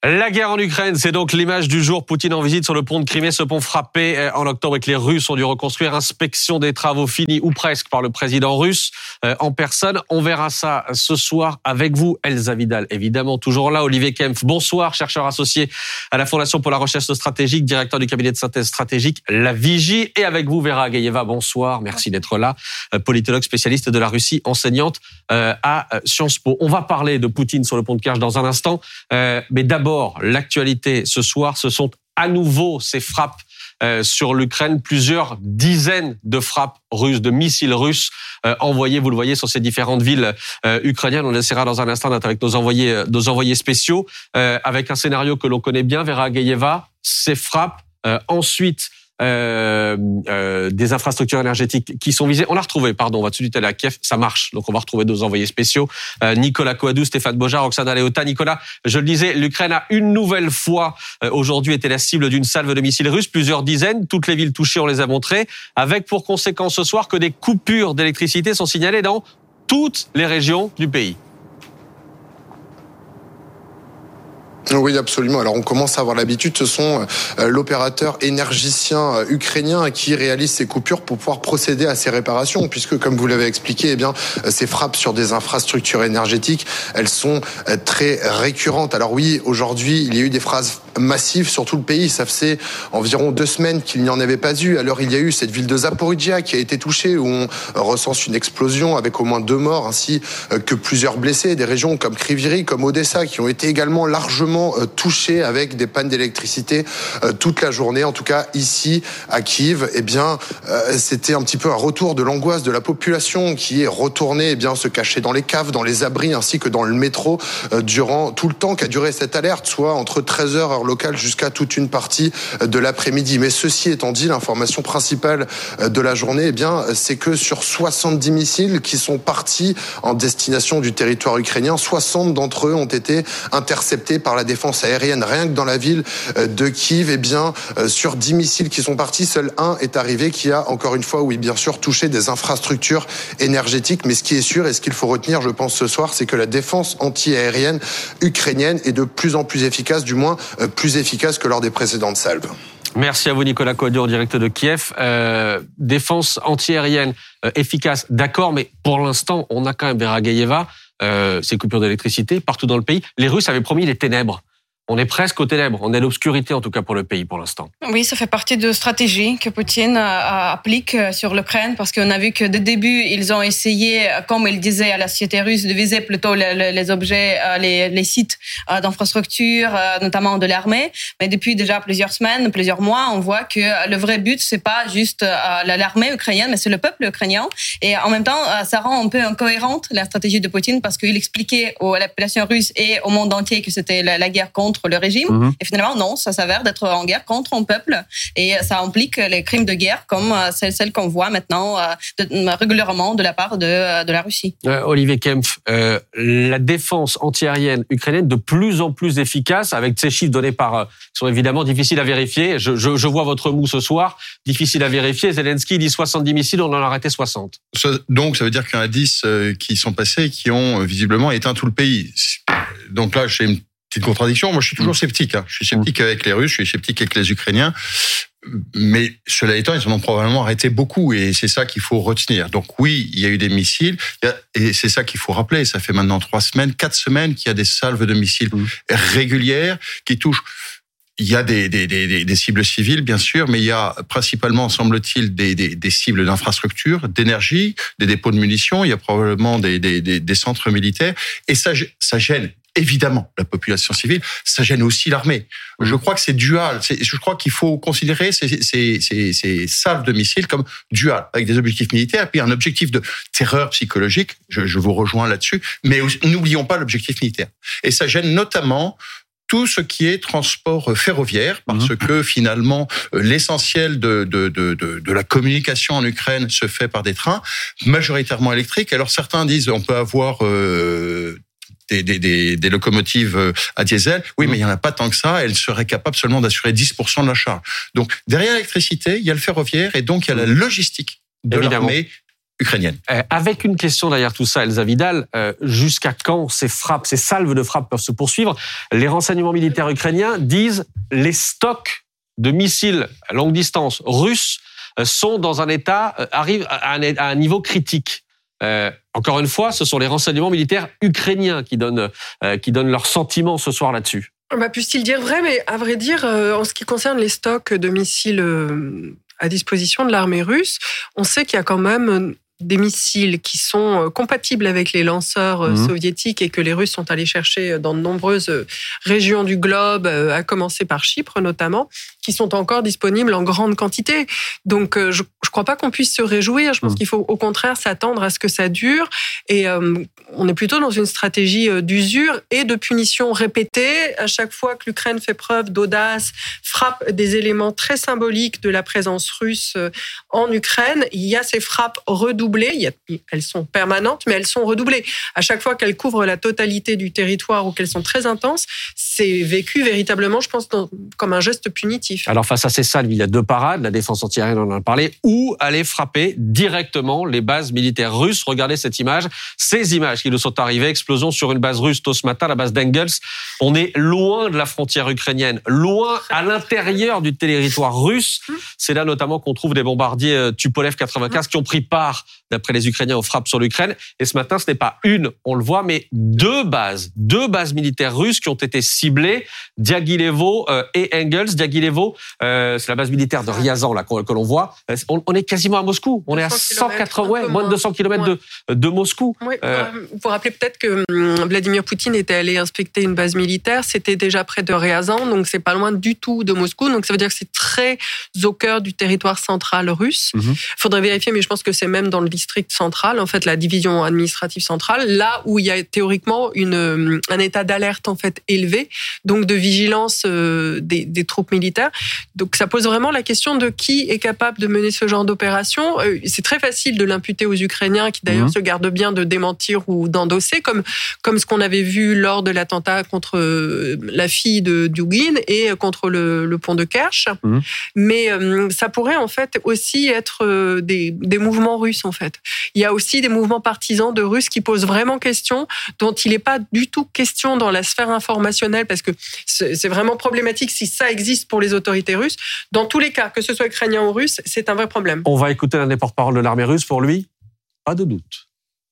La guerre en Ukraine, c'est donc l'image du jour. Poutine en visite sur le pont de Crimée, ce pont frappé en octobre et que les Russes ont dû reconstruire. Inspection des travaux finis ou presque par le président russe en personne. On verra ça ce soir avec vous, Elsa Vidal. Évidemment, toujours là, Olivier Kempf. Bonsoir, chercheur associé à la Fondation pour la recherche stratégique, directeur du cabinet de synthèse stratégique La Vigie. Et avec vous, Vera Agayeva. Bonsoir, merci d'être là. Politologue spécialiste de la Russie, enseignante à Sciences Po. On va parler de Poutine sur le pont de Kerch dans un instant. Mais d'abord, l'actualité ce soir, ce sont à nouveau ces frappes sur l'Ukraine, plusieurs dizaines de frappes russes, de missiles russes envoyés, vous le voyez, sur ces différentes villes ukrainiennes. On essaiera dans un instant d'être avec nos envoyés spéciaux, avec un scénario que l'on connaît bien, Vera Agayeva, ces frappes, ensuite des infrastructures énergétiques qui sont visées. On a retrouvé, on va tout de suite aller à Kiev, ça marche, donc on va retrouver nos envoyés spéciaux, Nicolas Coadou, Stéphane Bojar, Roxana Leota. Nicolas, je le disais, l'Ukraine a une nouvelle fois aujourd'hui été la cible d'une salve de missiles russes, plusieurs dizaines, toutes les villes touchées, on les a montrées, avec pour conséquence ce soir que des coupures d'électricité sont signalées dans toutes les régions du pays. Oui, absolument. Alors, on commence à avoir l'habitude. Ce sont l'opérateur énergicien ukrainien qui réalise ces coupures pour pouvoir procéder à ces réparations, puisque, comme vous l'avez expliqué, ces frappes sur des infrastructures énergétiques, elles sont très récurrentes. Alors oui, aujourd'hui, il y a eu des phrases massives sur tout le pays. Ça faisait environ 2 semaines qu'il n'y en avait pas eu. Alors, il y a eu cette ville de Zaporijjia qui a été touchée, où on recense une explosion avec au moins 2 morts, ainsi que plusieurs blessés. Des régions comme Kryvyi, comme Odessa, qui ont été également largement touchés avec des pannes d'électricité toute la journée. En tout cas, ici, à Kiev, c'était un petit peu un retour de l'angoisse de la population qui est retournée, se cacher dans les caves, dans les abris, ainsi que dans le métro durant tout le temps qu'a duré cette alerte, soit entre 13h heure locale jusqu'à toute une partie de l'après-midi. Mais ceci étant dit, l'information principale de la journée, c'est que sur 70 missiles qui sont partis en destination du territoire ukrainien, 60 d'entre eux ont été interceptés par la défense aérienne. Rien que dans la ville de Kiev, sur 10 missiles qui sont partis, seul un est arrivé qui a, encore une fois, bien sûr, touché des infrastructures énergétiques. Mais ce qui est sûr et ce qu'il faut retenir, je pense, ce soir, c'est que la défense anti-aérienne ukrainienne est de plus en plus efficace, du moins plus efficace que lors des précédentes salves. Merci à vous, Nicolas Coadou, en direct de Kiev. Défense anti-aérienne efficace, d'accord, mais pour l'instant, on a quand même, Vera Agayeva, ces coupures d'électricité partout dans le pays. Les Russes avaient promis les ténèbres. On est presque aux ténèbres. On est à l'obscurité, en tout cas, pour le pays, pour l'instant. Oui, ça fait partie de la stratégie que Poutine applique sur l'Ukraine, parce qu'on a vu que dès le début, ils ont essayé, comme il disait à la société russe, de viser plutôt les objets, les sites d'infrastructure, notamment de l'armée. Mais depuis déjà plusieurs semaines, plusieurs mois, on voit que le vrai but, c'est pas juste l'armée ukrainienne, mais c'est le peuple ukrainien. Et en même temps, ça rend un peu incohérente la stratégie de Poutine, parce qu'il expliquait à la population russe et au monde entier que c'était la guerre contre le régime. Et finalement, non, ça s'avère d'être en guerre contre un peuple. Et ça implique les crimes de guerre comme celles qu'on voit maintenant régulièrement de la part de la Russie. Olivier Kempf, la défense antiaérienne ukrainienne de plus en plus efficace, avec ces chiffres donnés qui sont évidemment difficiles à vérifier. Je vois votre mou ce soir, difficile à vérifier. Zelensky dit 70 missiles, on en a arrêté 60. Donc, ça veut dire qu'il y en a 10 qui sont passés, qui ont visiblement éteint tout le pays. Donc là, j'ai une petite contradiction. Moi, je suis toujours sceptique. Je suis sceptique avec les Russes, je suis sceptique avec les Ukrainiens. Mais cela étant, ils en ont probablement arrêté beaucoup et c'est ça qu'il faut retenir. Donc oui, il y a eu des missiles et c'est ça qu'il faut rappeler. Ça fait maintenant 3 semaines, 4 semaines qu'il y a des salves de missiles régulières qui touchent. Il y a des cibles civiles, bien sûr, mais il y a principalement, semble-t-il, des cibles d'infrastructures, d'énergie, des dépôts de munitions. Il y a probablement des centres militaires et ça gêne évidemment la population civile, ça gêne aussi l'armée. Je crois que c'est dual. Je crois qu'il faut considérer ces salves de missiles comme dual, avec des objectifs militaires, puis un objectif de terreur psychologique, je vous rejoins là-dessus, mais n'oublions pas l'objectif militaire. Et ça gêne notamment tout ce qui est transport ferroviaire, parce que finalement, l'essentiel de la communication en Ukraine se fait par des trains, majoritairement électriques. Alors certains disent on peut avoir des locomotives à diesel. Oui, mais il n'y en a pas tant que ça. Elles seraient capables seulement d'assurer 10% de la charge. Donc, derrière l'électricité, il y a le ferroviaire et donc il y a la logistique de l'armée ukrainienne. Avec une question derrière tout ça, Elsa Vidal, jusqu'à quand ces salves de frappes peuvent se poursuivre? Les renseignements militaires ukrainiens disent les stocks de missiles à longue distance russes sont dans un état, arrivent à un niveau critique. Encore une fois, ce sont les renseignements militaires ukrainiens qui donnent leurs sentiments ce soir là-dessus. Puisse-t-il dire vrai, mais à vrai dire, en ce qui concerne les stocks de missiles à disposition de l'armée russe, on sait qu'il y a quand même des missiles qui sont compatibles avec les lanceurs soviétiques et que les Russes sont allés chercher dans de nombreuses régions du globe, à commencer par Chypre notamment, qui sont encore disponibles en grande quantité. Donc, je crois pas qu'on puisse se réjouir. Je pense qu'il faut au contraire s'attendre à ce que ça dure. Et on est plutôt dans une stratégie d'usure et de punition répétée. À chaque fois que l'Ukraine fait preuve d'audace, frappe des éléments très symboliques de la présence russe en Ukraine, il y a ces frappes redoublées. Elles sont permanentes, mais elles sont redoublées. À chaque fois qu'elles couvrent la totalité du territoire ou qu'elles sont très intenses, c'est vécu véritablement, je pense, comme un geste punitif. Alors face à ces salves, il y a deux parades, la défense antiaérienne, on en a parlé, ou aller frapper directement les bases militaires russes. Regardez cette image, ces images qui nous sont arrivées, explosion sur une base russe tôt ce matin, la base d'Engels. On est loin de la frontière ukrainienne, loin à l'intérieur du territoire russe. C'est là notamment qu'on trouve des bombardiers Tupolev 95 qui ont pris part, d'après les Ukrainiens, aux frappes sur l'Ukraine. Et ce matin, ce n'est pas une, on le voit, mais deux bases militaires russes qui ont été ciblées, Diaghilevo et Engels. Diaghilevo, c'est la base militaire de Ryazan là que l'on voit. On est quasiment à Moscou. On est à 180, moins de 200 km de Moscou. Oui, vous vous rappelez peut-être que Vladimir Poutine était allé inspecter une base militaire. C'était déjà près de Ryazan, donc c'est pas loin du tout de Moscou. Donc ça veut dire que c'est très au cœur du territoire central russe. Faudrait vérifier, mais je pense que c'est même dans le district central, en fait, la division administrative centrale, là où il y a théoriquement un état d'alerte en fait élevé, donc de vigilance des troupes militaires. Donc ça pose vraiment la question de qui est capable de mener ce genre d'opération. C'est très facile de l'imputer aux Ukrainiens, qui d'ailleurs se gardent bien de démentir ou d'endosser, comme ce qu'on avait vu lors de l'attentat contre la fille de Dugin et contre le pont de Kerch. Mais ça pourrait en fait aussi être des mouvements russes en fait. Il y a aussi des mouvements partisans de Russes qui posent vraiment question, dont il n'est pas du tout question dans la sphère informationnelle, parce que c'est vraiment problématique si ça existe pour les autorités russes. Dans tous les cas, que ce soit ukrainien ou russe, c'est un vrai problème. On va écouter l'un des porte-parole de l'armée russe. Pour lui, pas de doute.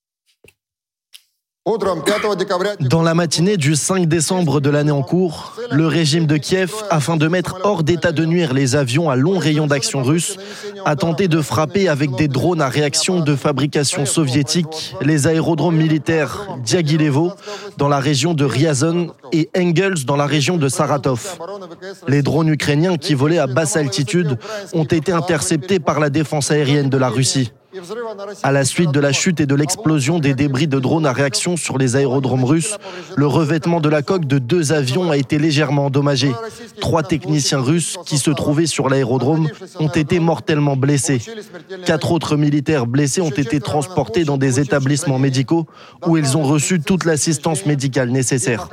Dans la matinée du 5 décembre de l'année en cours, le régime de Kiev, afin de mettre hors d'état de nuire les avions à long rayon d'action russes, a tenté de frapper avec des drones à réaction de fabrication soviétique les aérodromes militaires Diaghilevo dans la région de Ryazan et Engels dans la région de Saratov. Les drones ukrainiens qui volaient à basse altitude ont été interceptés par la défense aérienne de la Russie. À la suite de la chute et de l'explosion des débris de drones à réaction sur les aérodromes russes, le revêtement de la coque de 2 avions a été légèrement endommagé. 3 techniciens russes qui se trouvaient sur l'aérodrome ont été mortellement blessés. 4 autres militaires blessés ont été transportés dans des établissements médicaux où ils ont reçu toute l'assistance médicale nécessaire.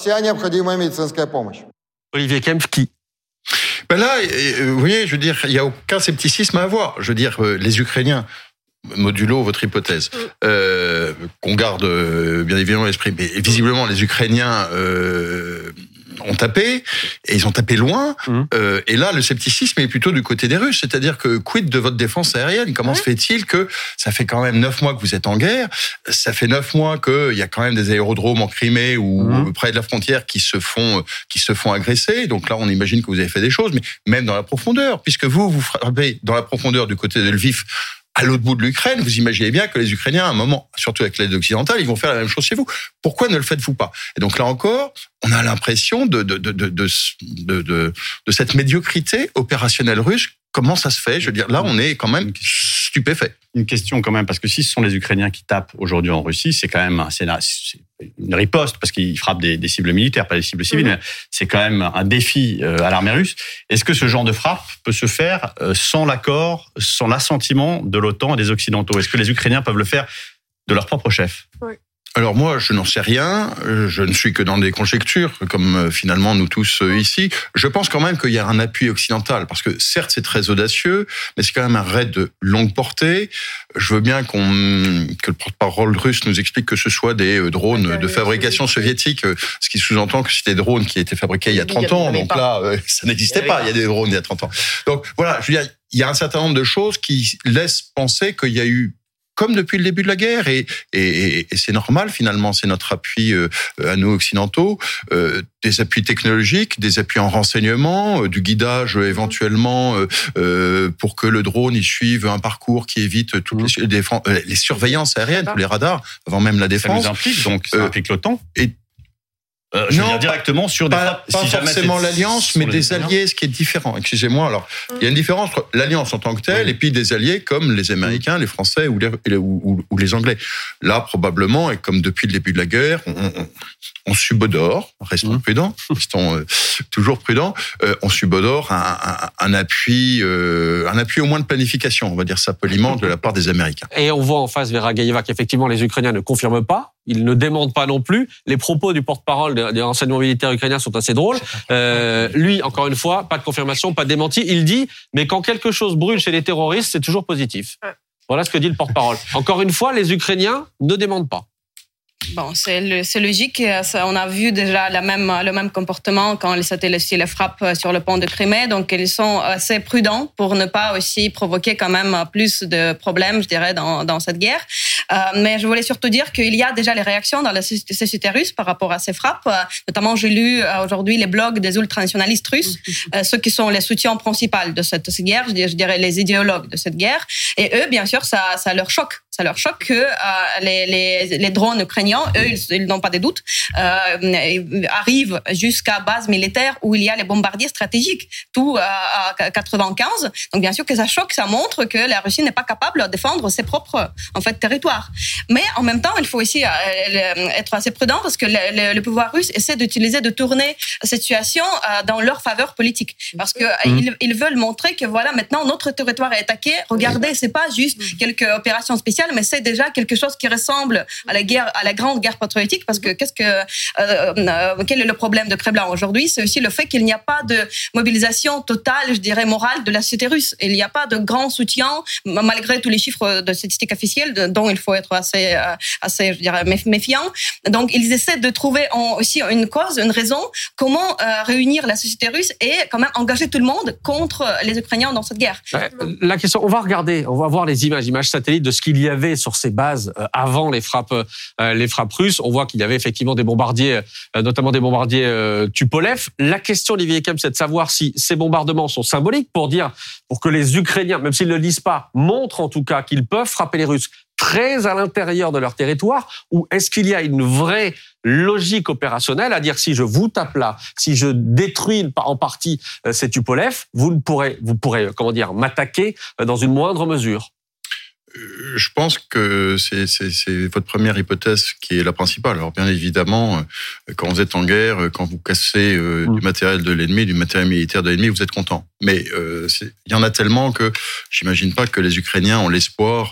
Olivier Kempf, qui là, vous voyez, je veux dire, il n'y a aucun scepticisme à avoir. Je veux dire, les Ukrainiens, modulo votre hypothèse, qu'on garde bien évidemment à l'esprit, mais visiblement les Ukrainiens ont tapé, et ils ont tapé loin, et là le scepticisme est plutôt du côté des Russes, c'est-à-dire que quid de votre défense aérienne? Comment se fait-il que ça fait quand même 9 mois que vous êtes en guerre, ça fait 9 mois qu'il y a quand même des aérodromes en Crimée ou près de la frontière qui se font agresser, donc là on imagine que vous avez fait des choses, mais même dans la profondeur, puisque vous frappez dans la profondeur du côté de Lviv, à l'autre bout de l'Ukraine, vous imaginez bien que les Ukrainiens, à un moment, surtout avec l'aide occidentale, ils vont faire la même chose chez vous. Pourquoi ne le faites-vous pas? Et donc là encore, on a l'impression de cette médiocrité opérationnelle russe. Comment ça se fait? Je veux dire, là, on est quand même stupéfait. Une question quand même, parce que si ce sont les Ukrainiens qui tapent aujourd'hui en Russie, c'est quand même c'est une riposte, parce qu'ils frappent des cibles militaires, pas des cibles civiles, mais c'est quand même un défi à l'armée russe. Est-ce que ce genre de frappe peut se faire sans l'accord, sans l'assentiment de l'OTAN et des Occidentaux? Est-ce que les Ukrainiens peuvent le faire de leur propre chef? Oui. Alors moi, je n'en sais rien. Je ne suis que dans des conjectures, comme finalement nous tous ici. Je pense quand même qu'il y a un appui occidental, parce que certes, c'est très audacieux, mais c'est quand même un raid de longue portée. Je veux bien que le porte-parole russe nous explique que ce soit des drones de fabrication soviétique, ce qui sous-entend que c'est des drones qui étaient fabriqués il y a 30 ans. Donc là, ça n'existait pas. Il y a des drones il y a 30 ans. Donc voilà, je veux dire, il y a un certain nombre de choses qui laissent penser qu'il y a eu, comme depuis le début de la guerre, et c'est normal finalement, c'est notre appui à nous occidentaux, des appuis technologiques, des appuis en renseignement, du guidage éventuellement pour que le drone y suive un parcours qui évite toutes les surveillances aériennes, tous les radars, avant même la défense. Ça nous implique, donc ça implique l'OTAN. Je veux dire directement sur des pas forcément l'alliance, mais des alliés, ce qui est différent. Excusez-moi. Alors, il y a une différence entre l'alliance en tant que telle et puis des alliés comme les Américains, les Français ou les Anglais. Là, probablement, et comme depuis le début de la guerre, on subodore, restons prudents, restons toujours prudents, on subodore un appui au moins de planification, on va dire ça poliment, de la part des Américains. Et on voit en face Vera Gaïeva qu'effectivement les Ukrainiens ne confirment pas, ils ne démentent pas non plus. Les propos du porte-parole des renseignements militaires ukrainiens sont assez drôles. Lui, encore une fois, pas de confirmation, pas de démenti. Il dit, mais quand quelque chose brûle chez les terroristes, c'est toujours positif. Voilà ce que dit le porte-parole. Encore une fois, les Ukrainiens ne démentent pas. Bon, c'est logique. On a vu déjà le même comportement quand c'était aussi les frappes sur le pont de Crimée. Donc, ils sont assez prudents pour ne pas aussi provoquer quand même plus de problèmes, je dirais, dans cette guerre. Mais je voulais surtout dire qu'il y a déjà les réactions dans la société russe par rapport à ces frappes. Notamment, j'ai lu aujourd'hui les blogs des ultranationalistes russes, ceux qui sont les soutiens principaux de cette guerre, je dirais les idéologues de cette guerre. Et eux, bien sûr, ça leur choque. Ça leur choque que les drones ukrainiens, eux, ils n'ont pas de doute, arrivent jusqu'à base militaire où il y a les bombardiers stratégiques, tout à 95. Donc bien sûr que ça choque, ça montre que la Russie n'est pas capable de défendre ses propres territoires. Mais en même temps, il faut aussi être assez prudent parce que le pouvoir russe essaie de tourner cette situation dans leur faveur politique, parce que ils veulent montrer que voilà, maintenant notre territoire est attaqué. Regardez, c'est pas juste quelques opérations spéciales, mais c'est déjà quelque chose qui ressemble à la grande guerre patriotique, parce que quel est le problème de Kremlin aujourd'hui? C'est aussi le fait qu'il n'y a pas de mobilisation totale, je dirais, morale de la société russe. Il n'y a pas de grand soutien, malgré tous les chiffres de statistiques officielles, dont il faut être assez, je dirais, méfiant. Donc, ils essaient de trouver aussi une cause, une raison, comment réunir la société russe et quand même engager tout le monde contre les Ukrainiens dans cette guerre. La question, on va voir les images satellites de ce qu'il y avait sur ces bases avant les frappes russes. On voit qu'il y avait effectivement des bombardiers, notamment des bombardiers Tupolev. La question, Olivier Kemp, c'est de savoir si ces bombardements sont symboliques pour que les Ukrainiens, même s'ils ne le disent pas, montrent en tout cas qu'ils peuvent frapper les Russes très à l'intérieur de leur territoire, ou est-ce qu'il y a une vraie logique opérationnelle à dire si je vous tape là, si je détruis en partie ces Tupolev, vous pourrez m'attaquer dans une moindre mesure? Je pense que c'est votre première hypothèse qui est la principale. Alors bien évidemment, quand vous êtes en guerre, quand vous cassez du matériel de l'ennemi, du matériel militaire de l'ennemi, vous êtes content. Mais il y en a tellement que j'imagine pas que les Ukrainiens ont l'espoir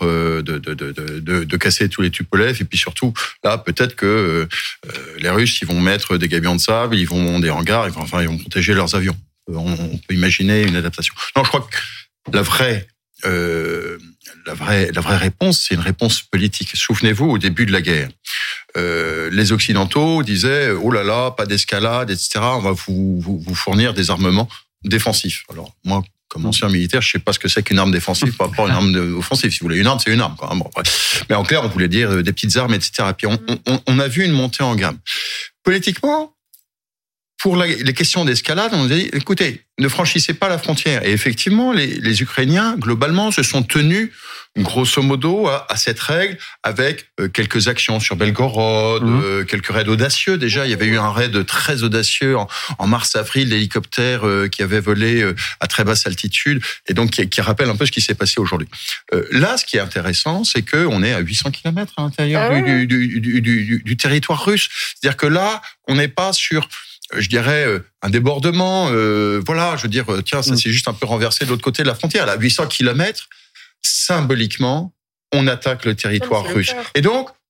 de casser tous les Tupolev. Et puis surtout, là, peut-être que les Russes, ils vont mettre des gabions de sable, ils vont des hangars, ils vont protéger leurs avions. On peut imaginer une adaptation. Non, je crois que la vraie réponse, c'est une réponse politique. Souvenez-vous, au début de la guerre, les Occidentaux disaient « Oh là là, pas d'escalade, etc. On va vous fournir des armements défensifs. » Alors, moi, comme ancien militaire, je sais pas ce que c'est qu'une arme défensive par rapport à une arme offensive. Si vous voulez une arme, c'est une arme, quoi. Bon, mais en clair, on voulait dire des petites armes, etc. Et puis, on a vu une montée en gamme. Politiquement, pour les questions d'escalade, on nous a dit, écoutez, ne franchissez pas la frontière. Et effectivement, les Ukrainiens, globalement, se sont tenus, grosso modo, à cette règle, avec quelques actions sur Belgorod, quelques raids audacieux. Déjà, il y avait eu un raid très audacieux en mars-avril, l'hélicoptère qui avait volé à très basse altitude, et donc qui rappelle un peu ce qui s'est passé aujourd'hui. Là, ce qui est intéressant, c'est qu'on est à 800 km à l'intérieur du territoire russe. C'est-à-dire que là, on n'est pas sur, je dirais, un débordement, voilà, je veux dire, tiens, ça s'est juste un peu renversé de l'autre côté de la frontière. Là, 800 km, symboliquement, on attaque le territoire russe. Et donc,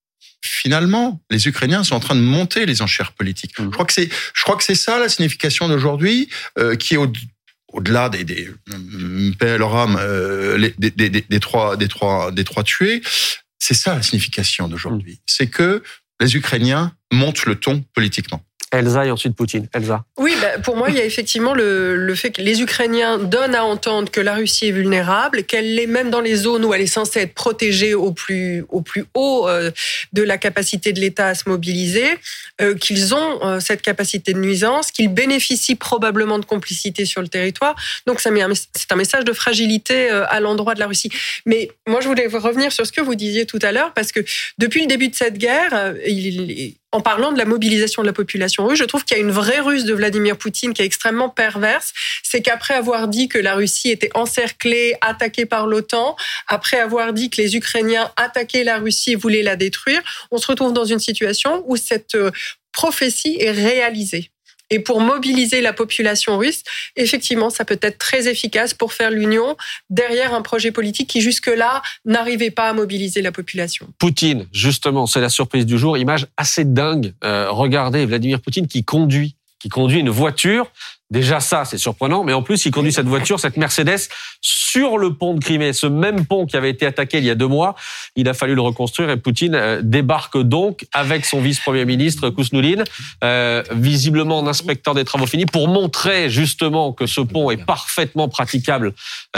finalement, les Ukrainiens sont en train de monter les enchères politiques. Je crois que c'est ça la signification d'aujourd'hui, qui est au-delà des paix à leur âme, des trois tués. C'est ça la signification d'aujourd'hui. C'est que les Ukrainiens montent le ton politiquement. Elsa et ensuite Poutine. Elsa. Oui, pour moi, il y a effectivement le fait que les Ukrainiens donnent à entendre que la Russie est vulnérable, qu'elle est même dans les zones où elle est censée être protégée au plus haut de la capacité de l'État à se mobiliser, qu'ils ont cette capacité de nuisance, qu'ils bénéficient probablement de complicité sur le territoire. Donc, c'est un message de fragilité à l'endroit de la Russie. Mais moi, je voulais revenir sur ce que vous disiez tout à l'heure, parce que depuis le début de cette guerre, en parlant de la mobilisation de la population russe, je trouve qu'il y a une vraie ruse de Vladimir Poutine qui est extrêmement perverse. C'est qu'après avoir dit que la Russie était encerclée, attaquée par l'OTAN, après avoir dit que les Ukrainiens attaquaient la Russie et voulaient la détruire, on se retrouve dans une situation où cette prophétie est réalisée. Et pour mobiliser la population russe, effectivement, ça peut être très efficace pour faire l'union derrière un projet politique qui, jusque-là, n'arrivait pas à mobiliser la population. Poutine, justement, c'est la surprise du jour. Image assez dingue. Regardez Vladimir Poutine qui conduit une voiture. Déjà ça, c'est surprenant, mais en plus, il conduit cette voiture, cette Mercedes, sur le pont de Crimée. Ce même pont qui avait été attaqué il y a 2 mois, il a fallu le reconstruire et Poutine débarque donc avec son vice-premier ministre Kousnoulin, visiblement en inspecteur des travaux finis, pour montrer justement que ce pont est parfaitement praticable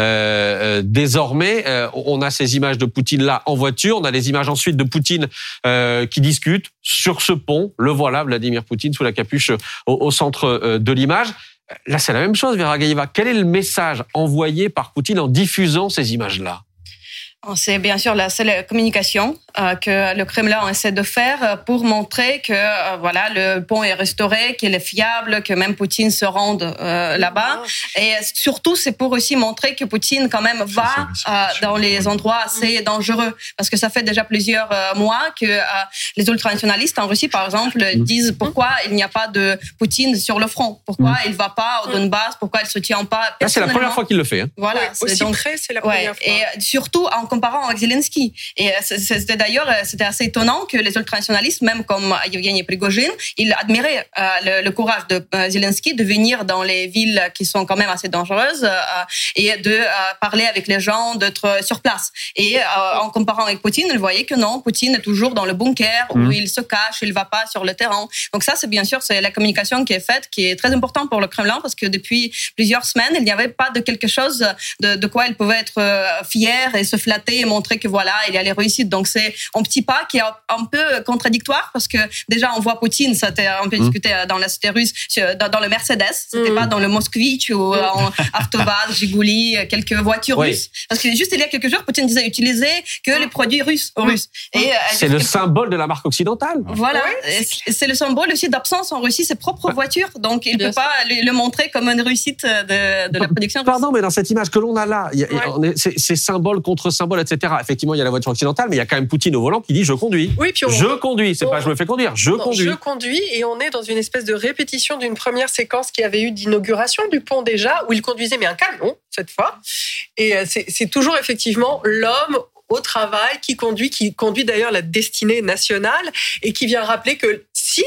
désormais. On a ces images de Poutine là en voiture, on a les images ensuite de Poutine qui discute sur ce pont. Le voilà, Vladimir Poutine sous la capuche au centre de l'image. Là, c'est la même chose, Vera Gaïva. Quel est le message envoyé par Poutine en diffusant ces images-là ? C'est bien sûr la seule communication que le Kremlin essaie de faire pour montrer que le pont est restauré, qu'il est fiable, que même Poutine se rende là-bas. Et surtout, c'est pour aussi montrer que Poutine quand même va dans les endroits assez dangereux, parce que ça fait déjà plusieurs mois que les ultranationalistes en Russie, par exemple, disent pourquoi il n'y a pas de Poutine sur le front, pourquoi il ne va pas au Donbass, pourquoi il ne soutient pas personnellement. Là, c'est la première fois qu'il le fait. Hein. Voilà, aussi près, c'est la première fois. Et surtout en comparant avec Zelensky. Et c'était assez étonnant que les ultranationalistes, même comme Yevgeny Prigojine, ils admiraient le courage de Zelensky de venir dans les villes qui sont quand même assez dangereuses et de parler avec les gens, d'être sur place. Et en comparant avec Poutine, ils voyaient que non, Poutine est toujours dans le bunker où il se cache, il ne va pas sur le terrain. Donc ça, c'est bien sûr, c'est la communication qui est faite, qui est très importante pour le Kremlin, parce que depuis plusieurs semaines, il n'y avait pas de quelque chose de quoi il pouvait être fier et se flatter et montrer que voilà, il y a les réussites. Donc c'est un petit pas qui est un peu contradictoire, parce que déjà on voit Poutine, ça était un peu discuté dans la cité russe, dans le Mercedes, c'était pas dans le Moskvitch ou en Avtovaz, Zhiguli, quelques voitures russes. Parce que juste il y a quelques jours, Poutine disait utiliser que les produits russes. Et c'est le symbole de la marque occidentale. Voilà, c'est le symbole aussi d'absence en Russie, ses propres voitures. Donc il peut pas le montrer comme une réussite de la production russe. Pardon, mais dans cette image que l'on a là, c'est symbole contre symbole, etc. Effectivement, il y a la voiture occidentale, mais il y a quand même Poutine au volant qui dit « je conduis ». Oui, puis je conduis, c'est pas « je me fais conduire », je conduis. Je conduis, et on est dans une espèce de répétition d'une première séquence qui avait eu d'inauguration du pont déjà, où il conduisait, mais un camion, cette fois. Et c'est toujours effectivement l'homme au travail qui conduit d'ailleurs la destinée nationale, et qui vient rappeler que si,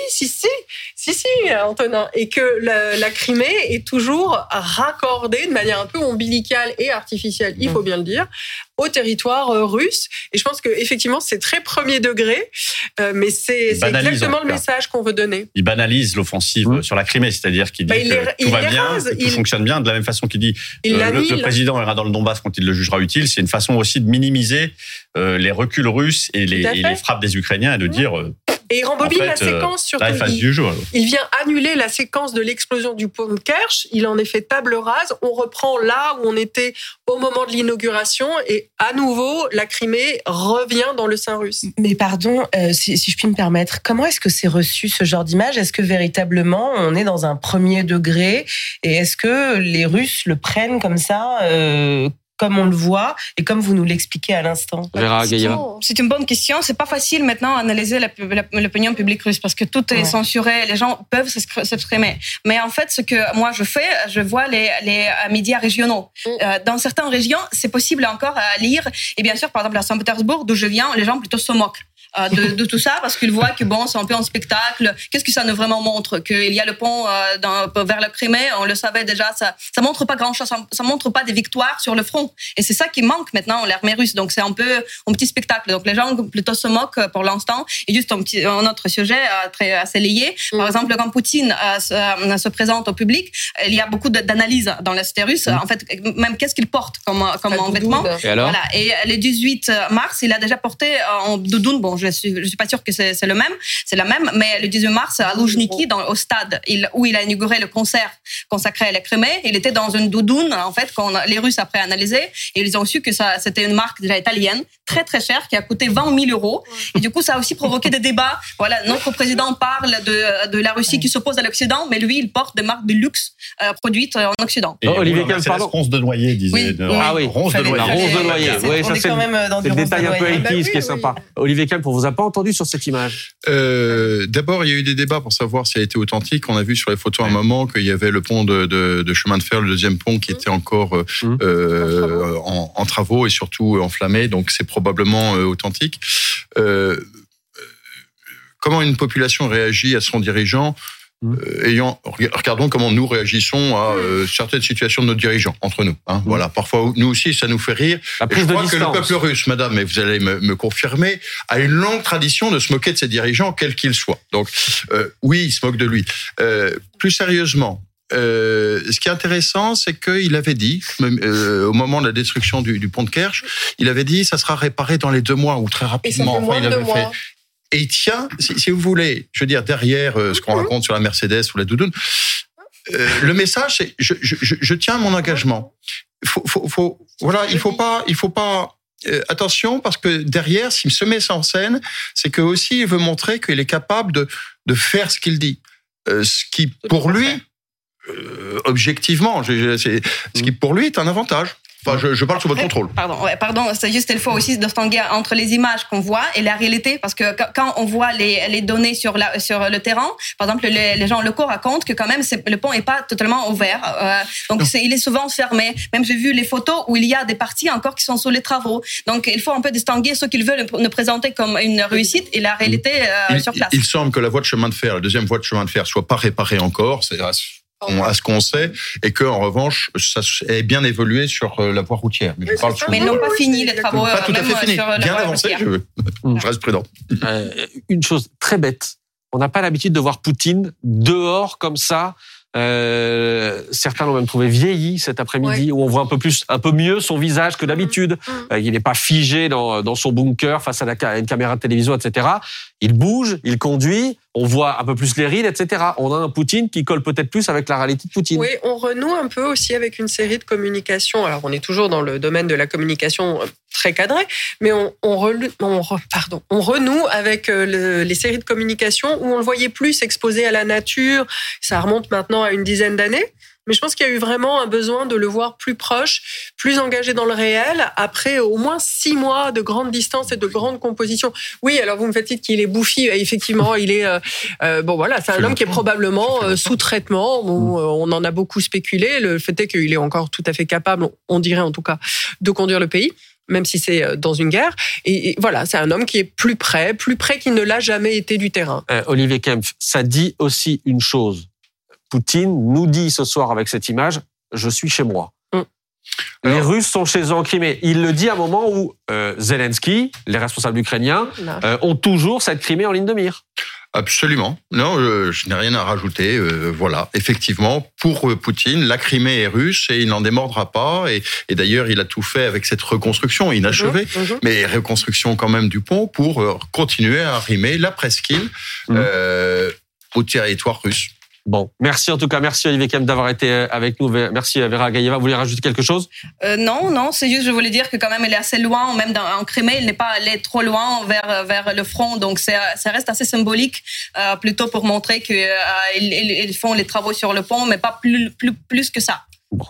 Antonin, et que la Crimée est toujours raccordée de manière un peu ombilicale et artificielle, il faut bien le dire, au territoire russe. Et je pense que effectivement, c'est très premier degré, mais c'est exactement le message qu'on veut donner. Il banalise l'offensive sur la Crimée, c'est-à-dire qu'il dit que tout va bien, que tout fonctionne bien, de la même façon qu'il dit le président ira dans le Donbass quand il le jugera utile. C'est une façon aussi de minimiser les reculs russes et les frappes des Ukrainiens, et de dire... Et il rembobine la séquence, surtout. Il vient annuler la séquence de l'explosion du pont de Kerch. Il en est fait table rase. On reprend là où on était au moment de l'inauguration, et à nouveau, la Crimée revient dans le sein russe. Mais pardon, si je puis me permettre, comment est-ce que c'est reçu, ce genre d'image ? Est-ce que véritablement on est dans un premier degré, et est-ce que les Russes le prennent comme ça comme on le voit et comme vous nous l'expliquez à l'instant? C'est une bonne question. C'est pas facile maintenant d'analyser l'opinion publique russe, parce que tout est censuré. Les gens peuvent s'exprimer. Mais en fait, ce que moi je fais, je vois les médias régionaux. Dans certaines régions, c'est possible encore à lire. Et bien sûr, par exemple, à Saint-Pétersbourg, d'où je viens, les gens plutôt se moquent. de tout ça parce qu'ils voient que bon, c'est un peu un spectacle. Qu'est-ce que ça nous vraiment montre? Qu'il y a le pont vers la Crimée, on le savait déjà, ça montre pas grand-chose, ça montre pas des victoires sur le front. Et c'est ça qui manque maintenant, l'armée russe. Donc c'est un peu un petit spectacle. Donc les gens plutôt se moquent pour l'instant. Et juste un autre sujet assez lié. Par exemple, quand Poutine se présente au public, il y a beaucoup d'analyses dans la cité russe. En fait, même qu'est-ce qu'il porte comme vêtement. Et alors? Voilà. Et le 18 mars, il a déjà porté en doudoune. Bon, je suis pas sûre que c'est la même, mais le 18 mars, à Loujniki, au stade où il a inauguré le concert consacré à la Crimée, il était dans une doudoune, en fait, qu'on les Russes après analysé, et ils ont su que c'était une marque déjà italienne, très très chère, qui a coûté 20 000 €. Et du coup, ça a aussi provoqué des débats. Voilà, notre président parle de la Russie qui s'oppose à l'Occident, mais lui, il porte des marques de luxe produites en Occident. Olivier Kahn, c'est la ronce de noyer, disait. Oui. Ah oui, ronce de noyer. La ronce de noyer. Oui, ça c'est le détail un peu 80s qui est sympa. Olivier Kahn, on vous a pas entendu sur cette image. D'abord, il y a eu des débats pour savoir si elle était authentique. On a vu sur les photos à un moment qu'il y avait le pont de chemin de fer, le deuxième pont qui était encore en travaux et surtout enflammé. Donc c'est probablement authentique. Comment une population réagit à son dirigeant? Regardons comment nous réagissons à certaines situations de nos dirigeants entre nous. Voilà, parfois nous aussi ça nous fait rire. Je crois que le peuple russe, madame, et vous allez me confirmer, a une longue tradition de se moquer de ses dirigeants, quels qu'ils soient. Donc oui, il se moque de lui. Plus sérieusement, ce qui est intéressant, c'est qu'il avait dit, au moment de la destruction du pont de Kerch, il avait dit ça sera réparé dans les 2 mois ou très rapidement. Et ça fait moins de 2 mois. Et il tient, si vous voulez, je veux dire, derrière ce qu'on raconte sur la Mercedes ou la doudoune, le message, c'est je tiens à mon engagement. Il faut pas. Attention, parce que derrière, s'il se met en scène, c'est que aussi il veut montrer qu'il est capable de faire ce qu'il dit. Ce qui, pour lui, objectivement, ce qui pour lui est un avantage. Enfin, je parle sous votre contrôle. Pardon, c'est juste il faut aussi distinguer entre les images qu'on voit et la réalité, parce que quand on voit les données sur le terrain, par exemple, les gens locaux racontent que quand même le pont est pas totalement ouvert, donc il est souvent fermé. Même j'ai vu les photos où il y a des parties encore qui sont sous les travaux. Donc il faut un peu distinguer ce qu'ils veulent nous présenter comme une réussite et la réalité sur place. Il semble que la voie de chemin de fer, la deuxième voie de chemin de fer, soit pas réparée encore. C'est à ce qu'on sait, et que en revanche, ça est bien évolué sur la voie routière. Mais ils n'ont pas fini les travaux. Pas tout à fait fini. Bien avancé. Je reste prudent. Une chose très bête. On n'a pas l'habitude de voir Poutine dehors comme ça. Certains l'ont même trouvé vieilli cet après-midi, où on voit un peu mieux son visage que d'habitude. Il n'est pas figé dans son bunker face à une caméra de télévision, etc. Il bouge, il conduit, on voit un peu plus les rides, etc. On a un Poutine qui colle peut-être plus avec la réalité de Poutine. Oui, on renoue un peu aussi avec une série de communications. Alors, on est toujours dans le domaine de la communication très cadrée, mais on renoue avec les séries de communications où on le voyait plus exposé à la nature. Ça remonte maintenant à une dizaine d'années. Mais je pense qu'il y a eu vraiment un besoin de le voir plus proche, plus engagé dans le réel, après au moins 6 mois de grande distance et de grande composition. Oui, alors vous me faites dire qu'il est bouffi. Effectivement, il est... c'est un homme qui est probablement sous traitement. On en a beaucoup spéculé. Le fait est qu'il est encore tout à fait capable, on dirait en tout cas, de conduire le pays, même si c'est dans une guerre. Et voilà, c'est un homme qui est plus près qu'il ne l'a jamais été du terrain. Olivier Kempf, ça dit aussi une chose. Poutine nous dit ce soir avec cette image, je suis chez moi. Les Russes sont chez eux en Crimée. Il le dit à un moment où Zelensky, les responsables ukrainiens, ont toujours cette Crimée en ligne de mire. Absolument. Non, je n'ai rien à rajouter. Voilà, effectivement, pour Poutine, la Crimée est russe et il n'en démordra pas. Et d'ailleurs, il a tout fait avec cette reconstruction inachevée, mais reconstruction quand même du pont pour continuer à arrimer la presqu'île au territoire russe. Bon, merci en tout cas, merci Olivier Kempf d'avoir été avec nous. Merci Vera Gaïeva. Vous voulez rajouter quelque chose ? Non, c'est juste je voulais dire que quand même il est assez loin, même en Crimée, il n'est pas allé trop loin vers le front, donc ça reste assez symbolique, plutôt pour montrer qu'ils font les travaux sur le pont, mais pas plus que ça.